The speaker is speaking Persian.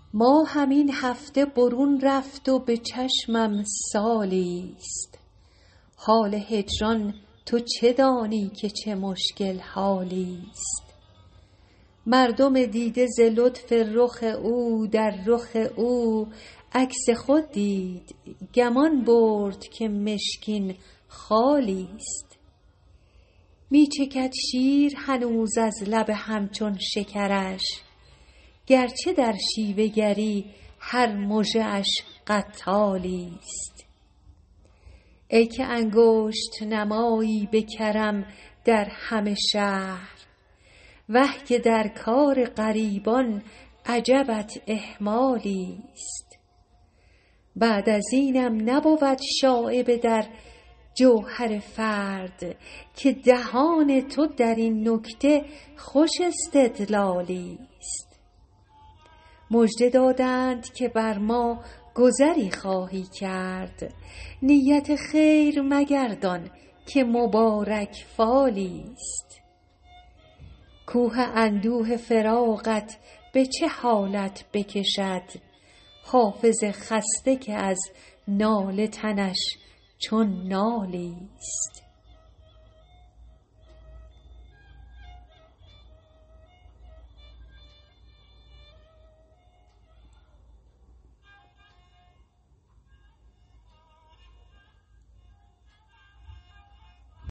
ما همین هفته برون رفت و به چشمم سالیست. حال هجران تو چه دانی که چه مشکل حالیست. مردم دیده ز لطف رخ او در رخ او عکس خود دید، گمان برد که مشکین خالیست. می چکد شیر هنوز از لب همچون شکرش، گرچه در شیوه گری هر مژه اش قتالیست. ای که انگشت نمایی به کرم در همه شهر، وه که در کار غریبان عجبت اهمالیست. بعد از اینم نبود شایبه در جوهر فرد، که دهان تو در این نکته خوش استدلالیست. مژده دادند که بر ما گذری خواهی کرد، نیت خیر مگردان که مبارک فالیست. کوه اندوه فراقت به چه حالت بکشد، حافظ خسته که از ناله تنش چون نالیست.